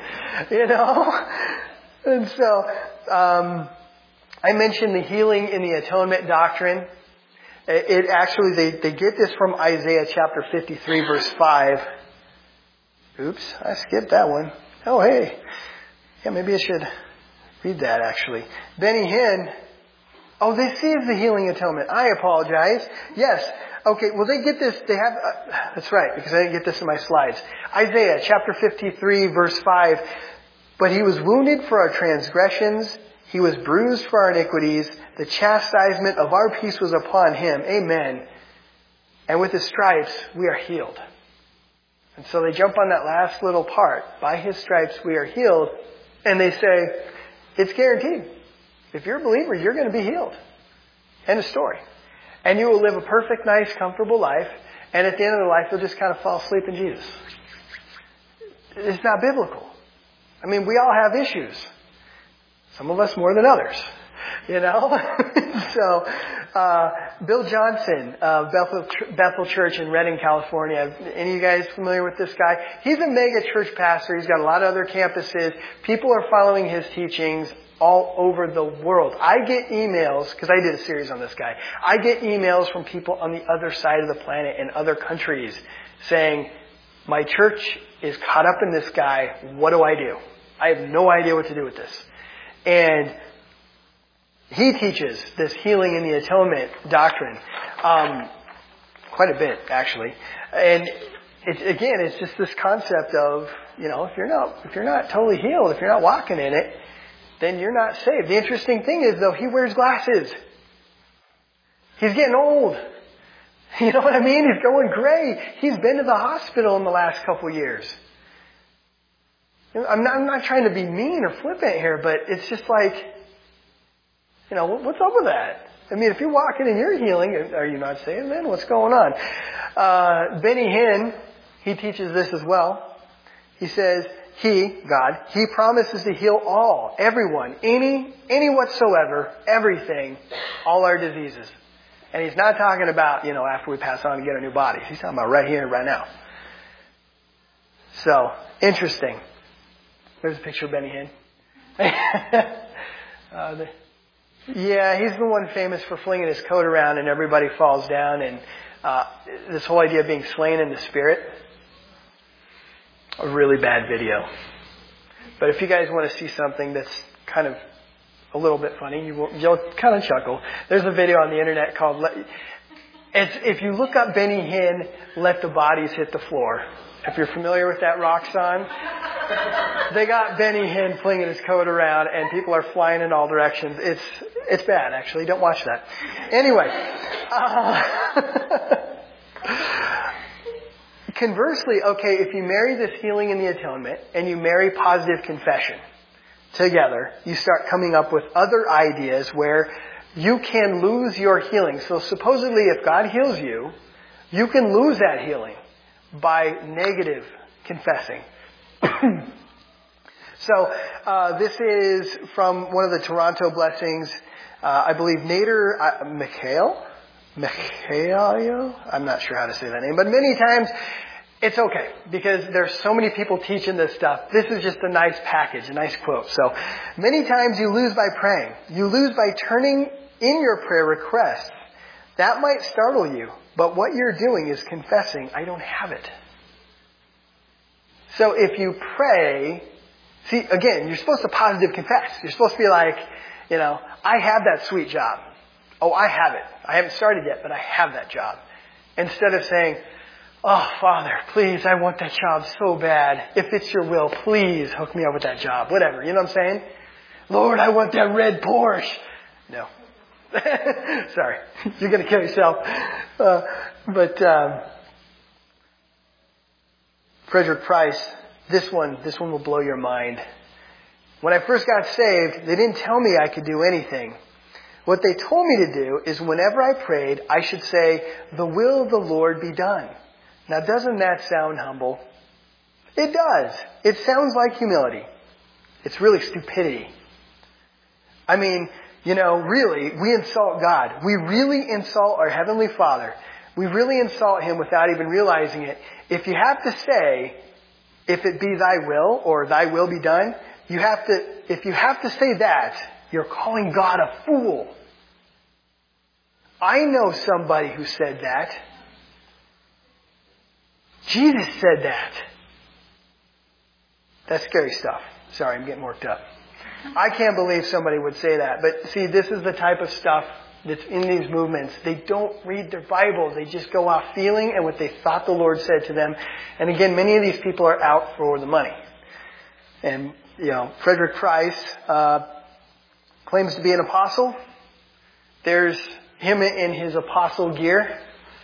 And so, I mentioned the healing in the atonement doctrine. It actually, they get this from Isaiah chapter 53, verse 5. Oops, I skipped that one. Oh, hey. Yeah, maybe I should read that, actually. Benny Hinn. Oh, this is the healing atonement. I apologize. Yes. Okay, well, they get this. They have, that's right, because I didn't get this in my slides. Isaiah chapter 53, verse 5. But he was wounded for our transgressions. He was bruised for our iniquities. The chastisement of our peace was upon him. Amen. And with his stripes, we are healed. And so they jump on that last little part. By his stripes, we are healed. And they say, it's guaranteed. If you're a believer, you're going to be healed. End of story. And you will live a perfect, nice, comfortable life. And at the end of the life, you'll just kind of fall asleep in Jesus. It's not biblical. I mean, we all have issues. Some of us more than others. You know? So, Bill Johnson of Bethel Church in Redding, California. Any of you guys familiar with this guy? He's a mega church pastor. He's got a lot of other campuses. People are following his teachings all over the world. I get emails, because I did a series on this guy. I get emails from people on the other side of the planet in other countries saying, my church is caught up in this guy. What do I do? I have no idea what to do with this. And he teaches this healing in the atonement doctrine quite a bit, actually. And it's just this concept of, if you're not totally healed, if you're not walking in it, then you're not saved. The interesting thing is, though, he wears glasses. He's getting old. You know what I mean? He's going gray. He's been to the hospital in the last couple years. I'm not trying to be mean or flippant here, but it's just like, what's up with that? I mean, if you're walking in your healing, are you not saved then? What's going on? Benny Hinn, he teaches this as well. He says, God, He promises to heal all, everyone, any whatsoever, everything, all our diseases. And He's not talking about, after we pass on and get our new bodies. He's talking about right here and right now. So, interesting. There's a picture of Benny Hinn. Yeah, he's the one famous for flinging his coat around and everybody falls down. And this whole idea of being slain in the Spirit. A really bad video. But if you guys want to see something that's kind of a little bit funny, you'll kind of chuckle. There's a video on the internet called, if you look up Benny Hinn, Let the Bodies Hit the Floor. If you're familiar with that rock song, they got Benny Hinn flinging his coat around and people are flying in all directions. It's bad, actually. Don't watch that. Anyway. Conversely, if you marry this healing in the atonement and you marry positive confession together, you start coming up with other ideas where you can lose your healing. So supposedly if God heals you, you can lose that healing by negative confessing. So this is from one of the Toronto blessings. I believe Nader Mikhail. I'm not sure how to say that name, but many times it's okay because there's so many people teaching this stuff. This is just a nice package, a nice quote. So many times you lose by praying. You lose by turning in your prayer requests. That might startle you, but what you're doing is confessing, I don't have it. So if you pray, see, again, you're supposed to positive confess. You're supposed to be like, I have that sweet job. Oh, I have it. I haven't started yet, but I have that job. Instead of saying, oh, Father, please, I want that job so bad. If it's your will, please hook me up with that job. Whatever. You know what I'm saying? Lord, I want that red Porsche. No. Sorry. You're going to kill yourself. Frederick Price, this one will blow your mind. When I first got saved, they didn't tell me I could do anything. What they told me to do is whenever I prayed, I should say, the will of the Lord be done. Now, doesn't that sound humble? It does. It sounds like humility. It's really stupidity. I mean, really, we insult God. We really insult our Heavenly Father. We really insult Him without even realizing it. If you have to say, if it be thy will or thy will be done, if you have to say that, you're calling God a fool. I know somebody who said that. Jesus said that. That's scary stuff. Sorry, I'm getting worked up. I can't believe somebody would say that. But see, this is the type of stuff that's in these movements. They don't read their Bible. They just go off feeling and what they thought the Lord said to them. And again, many of these people are out for the money. And, Frederick Price claims to be an apostle. There's him in his apostle gear.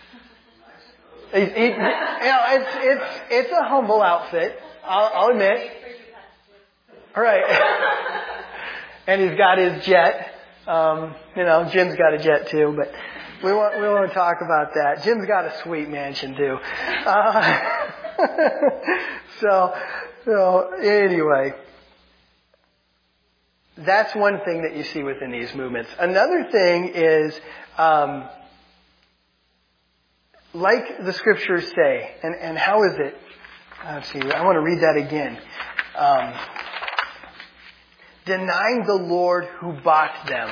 It's a humble outfit. I'll admit. All right. And he's got his jet. Jim's got a jet too, but we won't talk about that. Jim's got a sweet mansion too. So anyway, that's one thing that you see within these movements. Another thing is, like the scriptures say, and how is it? Let's see, I want to read that again. Denying the Lord who bought them.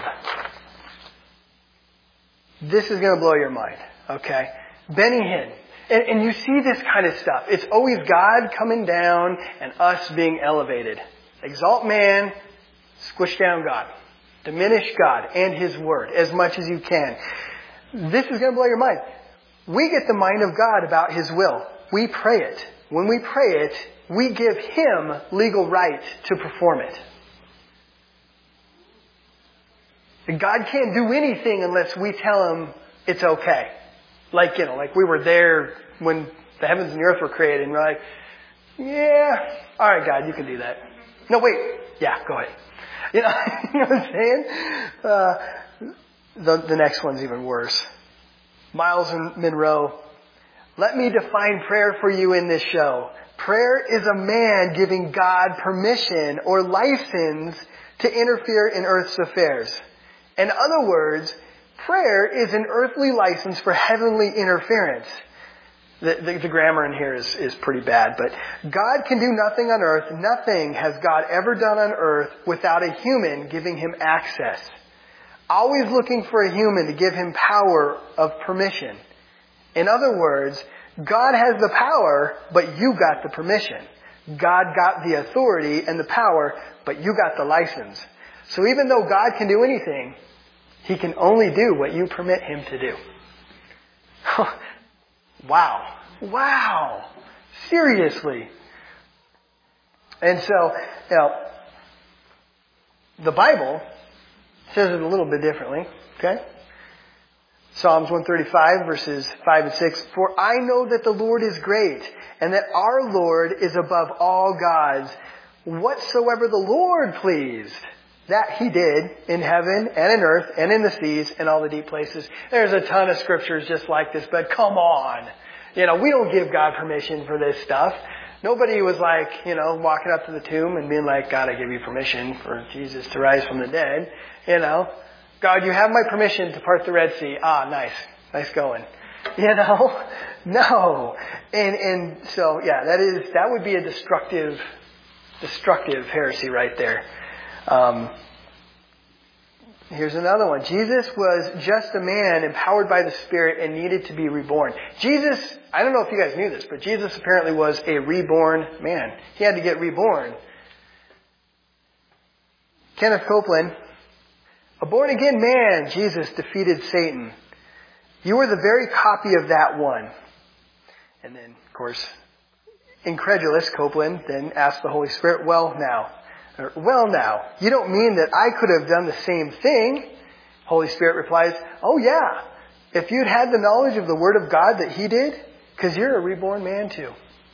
This is going to blow your mind, okay? Benny Hinn. And you see this kind of stuff. It's always God coming down and us being elevated. Exalt man, squish down God. Diminish God and His Word as much as you can. This is going to blow your mind. We get the mind of God about His will. We pray it. When we pray it, we give Him legal right to perform it. God can't do anything unless we tell Him it's okay. Like we were there when the heavens and the earth were created and we're like, yeah, alright God, you can do that. No, wait, yeah, go ahead. You know what I'm saying? The next one's even worse. Miles Monroe, let me define prayer for you in this show. Prayer is a man giving God permission or license to interfere in earth's affairs. In other words, prayer is an earthly license for heavenly interference. The grammar in here is pretty bad, but God can do nothing on earth. Nothing has God ever done on earth without a human giving Him access. Always looking for a human to give Him power of permission. In other words, God has the power, but you got the permission. God got the authority and the power, but you got the license. So even though God can do anything, He can only do what you permit Him to do. Wow. Seriously. And so, the Bible says it a little bit differently. Okay? Psalms 135 verses 5 and 6. For I know that the Lord is great, and that our Lord is above all gods. Whatsoever the Lord pleased, that He did in heaven and in earth and in the seas and all the deep places. There's a ton of scriptures just like this, but come on. We don't give God permission for this stuff. Nobody was like, walking up to the tomb and being like, God, I give you permission for Jesus to rise from the dead. God, you have my permission to part the Red Sea. Ah, nice. Nice going. No. And so, yeah, that would be a destructive heresy right there. Here's another one. Jesus was just a man empowered by the Spirit and needed to be reborn. Jesus, I don't know if you guys knew this, but Jesus apparently was a reborn man. He had to get reborn. Kenneth Copeland, a born-again man, Jesus defeated Satan. You were the very copy of that one. And then, of course, incredulous Copeland then asked the Holy Spirit, well now, you don't mean that I could have done the same thing? Holy Spirit replies, oh yeah, if you'd had the knowledge of the Word of God that He did, because you're a reborn man too.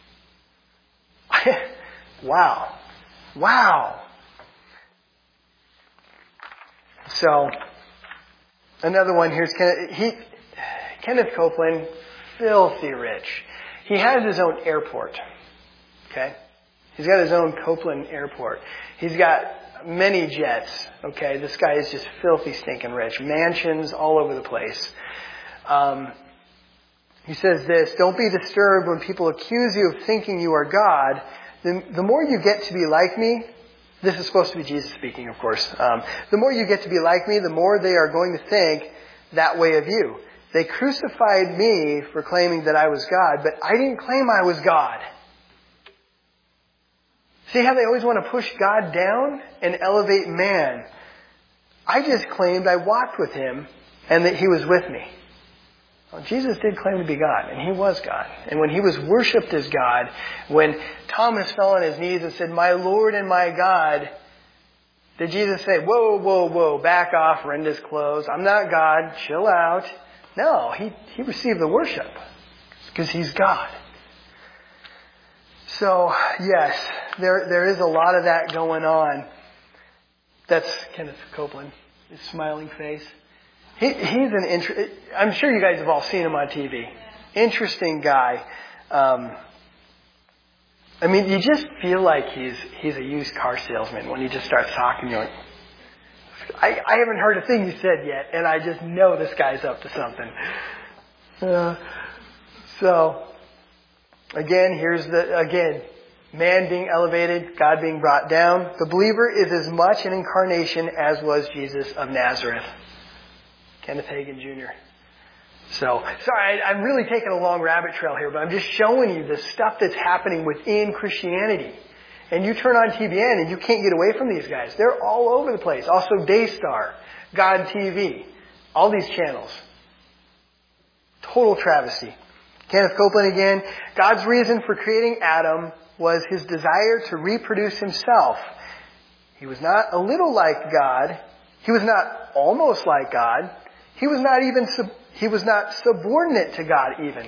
Wow. So, another one here's Kenneth Copeland, filthy rich. He has his own airport. Okay? He's got his own Copeland airport. He's got many jets. Okay? This guy is just filthy stinking rich. Mansions all over the place. He says this, don't be disturbed when people accuse you of thinking you are God. The more you get to be like me, this is supposed to be Jesus speaking, of course. The more you get to be like me, the more they are going to think that way of you. They crucified me for claiming that I was God, but I didn't claim I was God. See how they always want to push God down and elevate man? I just claimed I walked with him and that he was with me. Well, Jesus did claim to be God, and he was God. And when he was worshipped as God, when Thomas fell on his knees and said, "My Lord and my God," did Jesus say, "Whoa, whoa, whoa, back off, rend his clothes. I'm not God, chill out"? No, he received the worship because he's God. So, yes, there is a lot of that going on. That's Kenneth Copeland, his smiling face. He's I'm sure you guys have all seen him on TV. Interesting guy. I mean, you just feel like he's a used car salesman when he just starts talking. You're like, I haven't heard a thing you said yet, and I just know this guy's up to something. So, again, man being elevated, God being brought down. The believer is as much an incarnation as was Jesus of Nazareth. Kenneth Hagin Jr. So, sorry, I'm really taking a long rabbit trail here, but I'm just showing you the stuff that's happening within Christianity. And you turn on TBN and you can't get away from these guys. They're all over the place. Also Daystar, God TV, all these channels. Total travesty. Kenneth Copeland again. God's reason for creating Adam was his desire to reproduce himself. He was not a little like God. He was not almost like God. He was not subordinate to God even.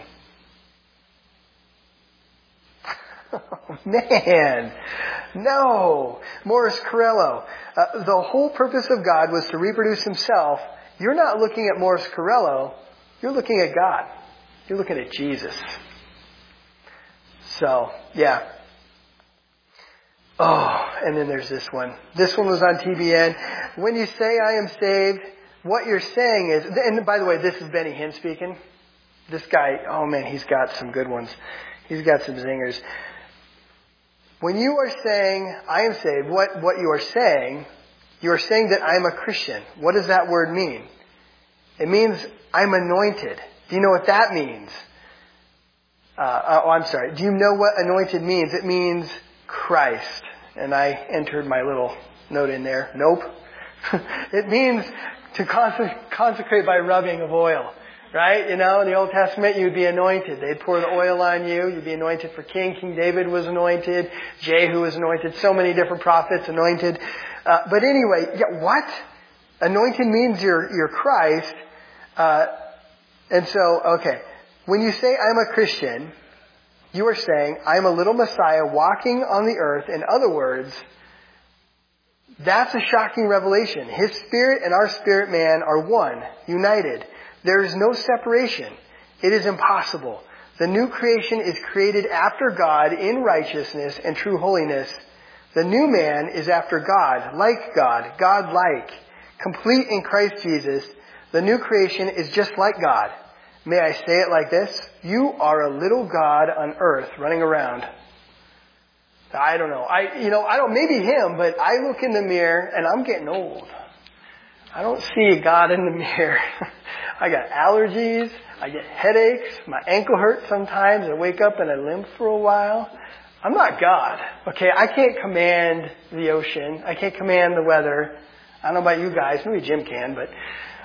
Oh, man. No. Morris Corello. The whole purpose of God was to reproduce himself. You're not looking at Morris Corello. You're looking at God. You're looking at Jesus. So, yeah. Oh, and then there's this one. This one was on TBN. When you say I am saved, what you're saying is, and by the way, this is Benny Hinn speaking. This guy, oh man, he's got some good ones. He's got some zingers. When you are saying, I am saved, what you are saying that I'm a Christian. What does that word mean? It means I'm anointed. Do you know what that means? I'm sorry. Do you know what anointed means? It means Christ. And I entered my little note in there. Nope. It means to consecrate by rubbing of oil. Right? You know, in the Old Testament, you'd be anointed. They'd pour the oil on you. You'd be anointed for king. King David was anointed. Jehu was anointed. So many different prophets anointed. But anyway, yeah, what? Anointed means you're Christ. And so, okay. When you say I'm a Christian, you are saying I'm a little Messiah walking on the earth. In other words, that's a shocking revelation. His spirit and our spirit man are one, united. There is no separation. It is impossible. The new creation is created after God in righteousness and true holiness. The new man is after God, like God, God-like, complete in Christ Jesus. The new creation is just like God. May I say it like this? You are a little God on earth running around. I don't know. Maybe him, but I look in the mirror and I'm getting old. I don't see God in the mirror. I got allergies. I get headaches. My ankle hurts sometimes. I wake up and I limp for a while. I'm not God. Okay, I can't command the ocean. I can't command the weather. I don't know about you guys. Maybe Jim can, but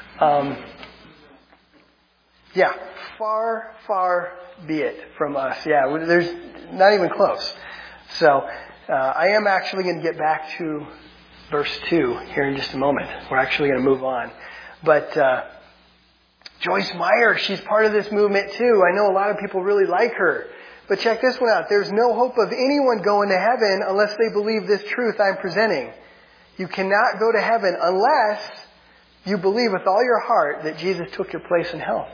yeah, far, far be it from us. Yeah, there's not even close. So I am actually going to get back to verse 2 here in just a moment. We're actually going to move on. But Joyce Meyer, she's part of this movement too. I know a lot of people really like her. But check this one out. There's no hope of anyone going to heaven unless they believe this truth I'm presenting. You cannot go to heaven unless you believe with all your heart that Jesus took your place in hell.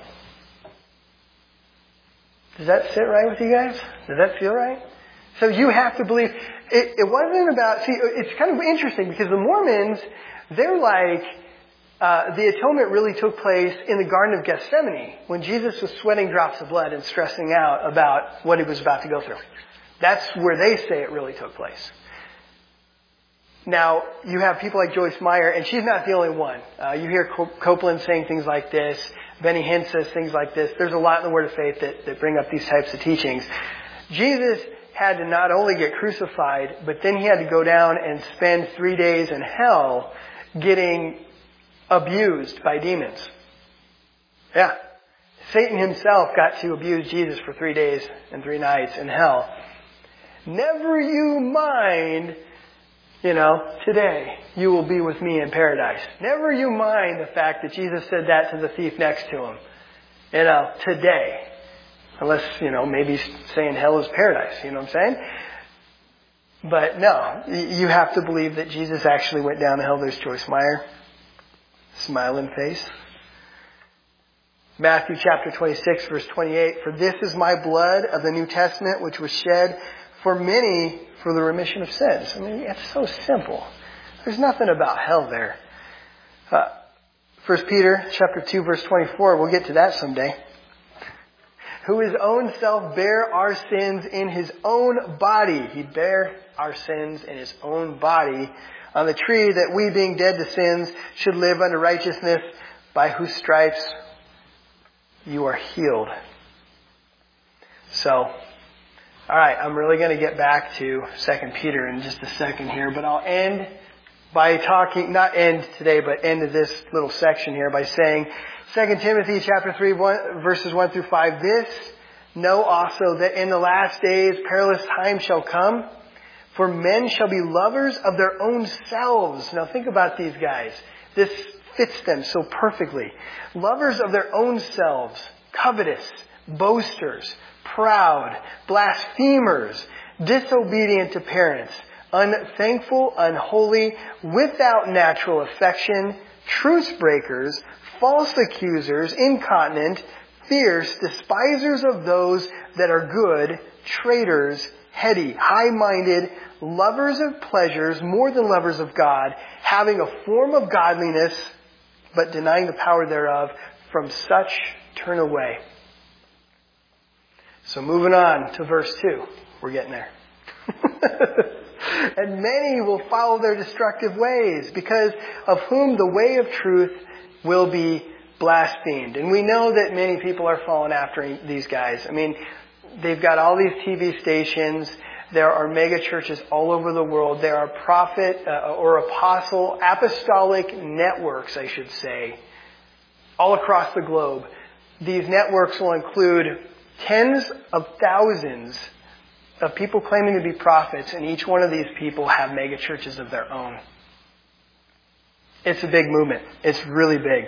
Does that sit right with you guys? Does that feel right? So you have to believe. It wasn't about, it's kind of interesting because the Mormons, they're like, the atonement really took place in the Garden of Gethsemane when Jesus was sweating drops of blood and stressing out about what he was about to go through. That's where they say it really took place. Now, you have people like Joyce Meyer, and she's not the only one. You hear Copeland saying things like this. Benny Hinn says things like this. There's a lot in the Word of Faith that bring up these types of teachings. Jesus had to not only get crucified, but then he had to go down and spend 3 days in hell getting abused by demons. Yeah. Satan himself got to abuse Jesus for 3 days and 3 nights in hell. Never you mind, today you will be with me in paradise. Never you mind the fact that Jesus said that to the thief next to him. Today. Unless, maybe saying hell is paradise. You know what I'm saying? But no, you have to believe that Jesus actually went down to hell. There's Joyce Meyer. Smiling face. Matthew chapter 26, verse 28. For this is my blood of the New Testament, which was shed for many for the remission of sins. I mean, it's so simple. There's nothing about hell there. 1 Peter chapter 2, verse 24. We'll get to that someday. Who his own self bare our sins in his own body. He bare our sins in his own body on the tree, that we, being dead to sins, should live unto righteousness, by whose stripes you are healed. So, alright, I'm really going to get back to 2 Peter in just a second here, but I'll end by talking, not end today, but end of this little section here by saying, 2 Timothy chapter 3, verses 1 through 5, this know also that in the last days perilous times shall come, for men shall be lovers of their own selves. Now think about these guys. This fits them so perfectly. Lovers of their own selves, covetous, boasters, proud, blasphemers, disobedient to parents, unthankful, unholy, without natural affection, truce breakers, false accusers, incontinent, fierce, despisers of those that are good, traitors, heady, high-minded, lovers of pleasures more than lovers of God, having a form of godliness, but denying the power thereof. From such turn away. So moving on to verse 2. We're getting there. And many will follow their destructive ways, because of whom the way of truth will be blasphemed. And we know that many people are following after these guys. I mean, they've got all these TV stations. There are mega churches all over the world. There are prophet or apostle, apostolic networks, I should say, all across the globe. These networks will include tens of thousands of people claiming to be prophets, and each one of these people have mega churches of their own. It's a big movement. It's really big.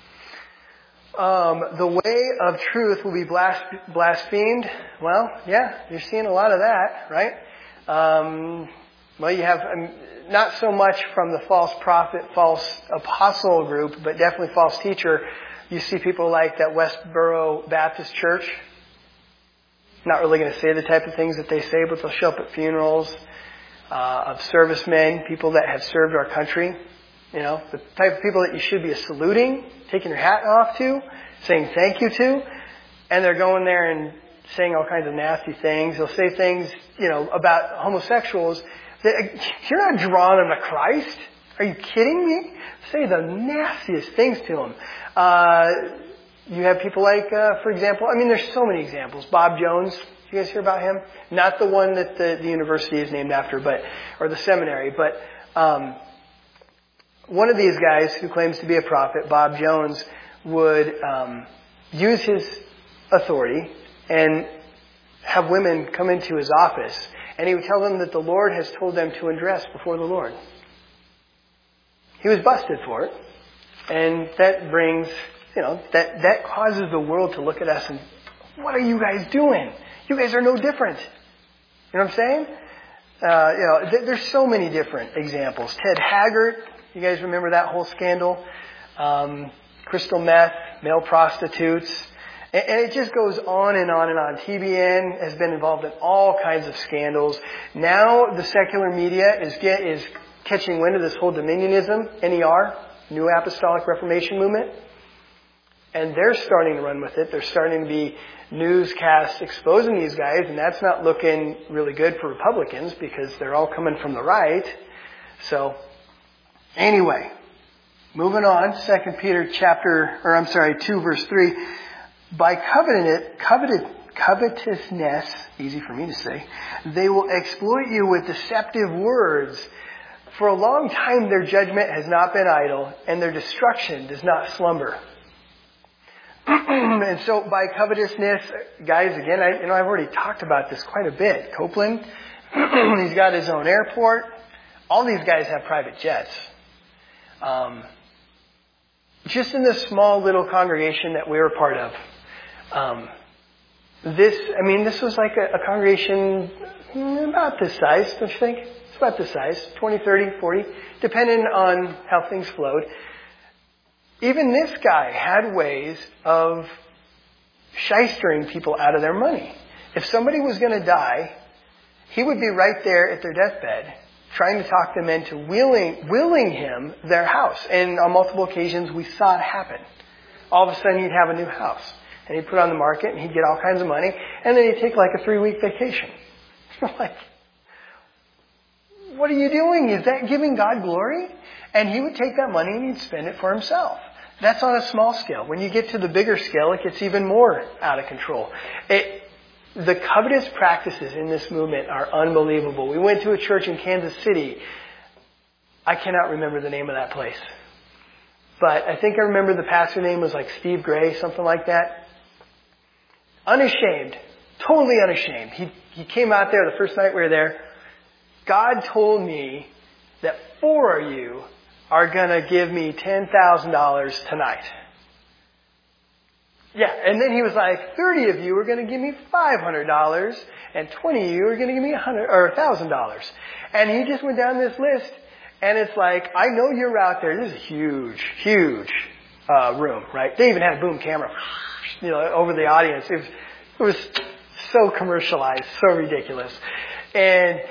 The way of truth will be blasphemed. Well, yeah, you're seeing a lot of that, right? Well, you have not so much from the false prophet, false apostle group, but definitely false teacher. You see people like that Westboro Baptist Church. Not really going to say the type of things that they say, but they'll show up at funerals of servicemen, people that have served our country. You know, the type of people that you should be saluting, taking your hat off to, saying thank you to. And they're going there and saying all kinds of nasty things. They'll say things, about homosexuals that you're not drawing them to Christ. Are you kidding me? Say the nastiest things to them. You have people like, for example, there's so many examples. Bob Jones, you guys hear about him? Not the one that the university is named after, or the seminary, but one of these guys who claims to be a prophet, Bob Jones, would use his authority and have women come into his office, and he would tell them that the Lord has told them to undress before the Lord. He was busted for it, and that brings, that causes the world to look at us and, what are you guys doing? You guys are no different. You know what I'm saying? There's so many different examples. Ted Haggard, you guys remember that whole scandal? Crystal meth, male prostitutes. And it just goes on and on and on. TBN has been involved in all kinds of scandals. Now the secular media is catching wind of this whole dominionism, NER, New Apostolic Reformation movement. And they're starting to run with it. There's starting to be newscasts exposing these guys, and that's not looking really good for Republicans because they're all coming from the right. So, anyway, moving on, 2 Peter 2 verse 3. By covetousness, easy for me to say, they will exploit you with deceptive words. For a long time their judgment has not been idle, and their destruction does not slumber. And so by covetousness, guys, again, I've already talked about this quite a bit. Copeland, he's got his own airport. All these guys have private jets. Just in this small little congregation that we were part of, this was like a congregation about this size, don't you think? It's about this size, 20, 30, 40, depending on how things flowed. Even this guy had ways of shystering people out of their money. If somebody was going to die, he would be right there at their deathbed, trying to talk them into willing him their house. And on multiple occasions, we saw it happen. All of a sudden, he'd have a new house. And he'd put it on the market, and he'd get all kinds of money. And then he'd take like a 3-week vacation. Like, what are you doing? Is that giving God glory? And he would take that money and he'd spend it for himself. That's on a small scale. When you get to the bigger scale, it gets even more out of control. The covetous practices in this movement are unbelievable. We went to a church in Kansas City. I cannot remember the name of that place. But I think I remember the pastor's name was like Steve Gray, something like that. Unashamed. Totally unashamed. He came out there the first night we were there. God told me that 4 of you are going to give me $10,000 tonight. Yeah, and then he was like, 30 of you are going to give me $500, and 20 of you are going to give me $1,000. And he just went down this list, and it's like, I know you're out there. This is a huge, huge room, right? They even had a boom camera, over the audience. It was so commercialized, so ridiculous. And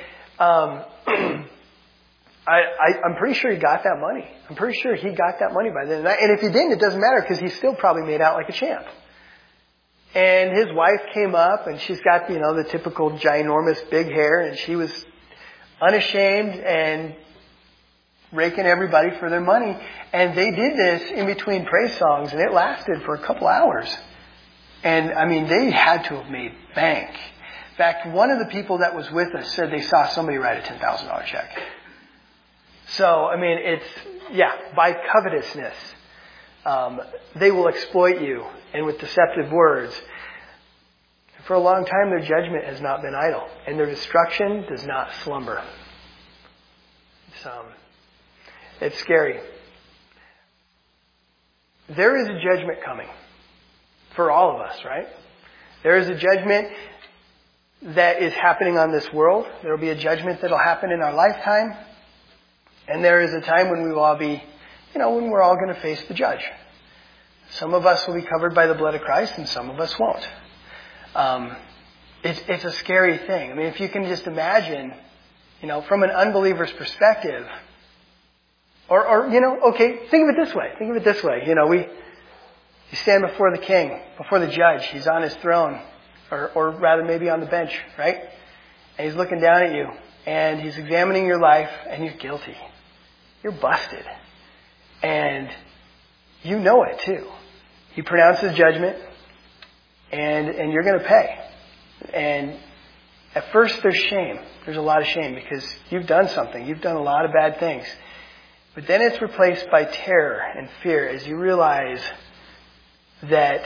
I'm pretty sure he got that money. I'm pretty sure he got that money by then. And if he didn't, it doesn't matter because he still probably made out like a champ. And his wife came up and she's got, the typical ginormous big hair, and she was unashamed and raking everybody for their money. And they did this in between praise songs, and it lasted for a couple hours. And they had to have made bank. In fact, one of the people that was with us said they saw somebody write a $10,000 check. So, by covetousness, they will exploit you, and with deceptive words. For a long time, their judgment has not been idle, and their destruction does not slumber. It's scary. There is a judgment coming for all of us, right? There is a judgment that is happening on this world. There will be a judgment that will happen in our lifetime. And there is a time when we will all be, when we're all going to face the judge. Some of us will be covered by the blood of Christ, and some of us won't. It's a scary thing. If you can just imagine, from an unbeliever's perspective, think of it this way. You stand before the king, before the judge. He's on his throne, or rather maybe on the bench, right? And he's looking down at you, and he's examining your life, and you're guilty. You're busted. And you know it too. He pronounces judgment, and you're going to pay. And at first there's shame. There's a lot of shame because you've done something. You've done a lot of bad things. But then it's replaced by terror and fear as you realize that,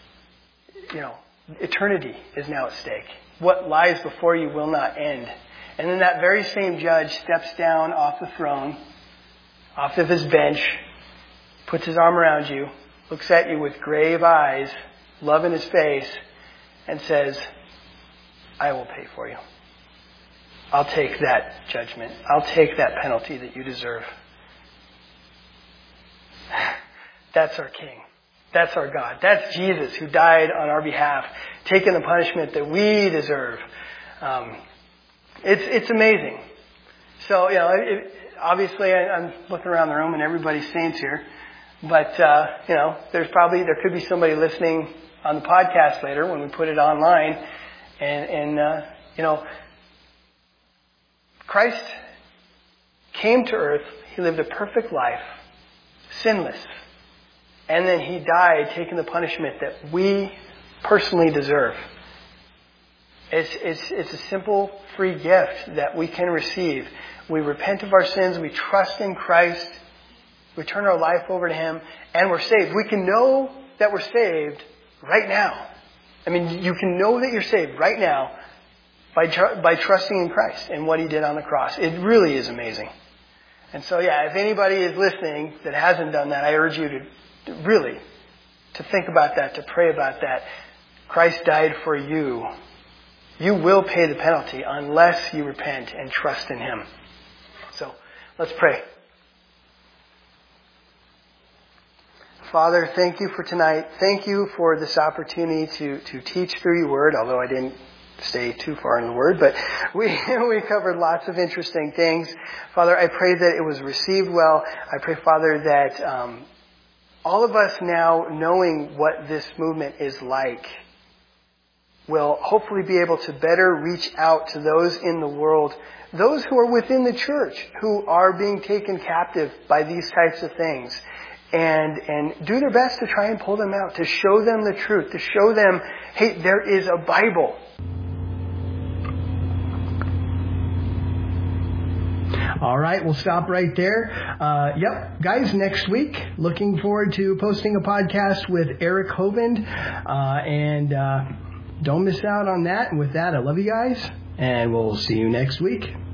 eternity is now at stake. What lies before you will not end. And then that very same judge steps down off the throne, off of his bench, puts his arm around you, looks at you with grave eyes, love in his face, and says, I will pay for you. I'll take that judgment. I'll take that penalty that you deserve. That's our King. That's our God. That's Jesus who died on our behalf, taking the punishment that we deserve. It's amazing. So, obviously I'm looking around the room and everybody's saints here. But, there could be somebody listening on the podcast later when we put it online. And Christ came to earth, he lived a perfect life, sinless, and then he died taking the punishment that we personally deserve. It's a simple, free gift that we can receive. We repent of our sins, we trust in Christ, we turn our life over to him, and we're saved. We can know that we're saved right now. I mean, you can know that you're saved right now by trusting in Christ and what he did on the cross. It really is amazing. And so, yeah, if anybody is listening that hasn't done that, I urge you to really think about that, to pray about that. Christ died for you. You will pay the penalty unless you repent and trust in him. So, let's pray. Father, thank you for tonight. Thank you for this opportunity to teach through your word, although I didn't stay too far in the word, but we covered lots of interesting things. Father, I pray that it was received well. I pray, Father, that all of us now, knowing what this movement is like, will hopefully be able to better reach out to those in the world, those who are within the church, who are being taken captive by these types of things, and do their best to try and pull them out, to show them the truth, to show them, hey, there is a Bible. All right, we'll stop right there. Yep, guys, next week, looking forward to posting a podcast with Eric Hovind, and don't miss out on that. And with that, I love you guys, and we'll see you next week.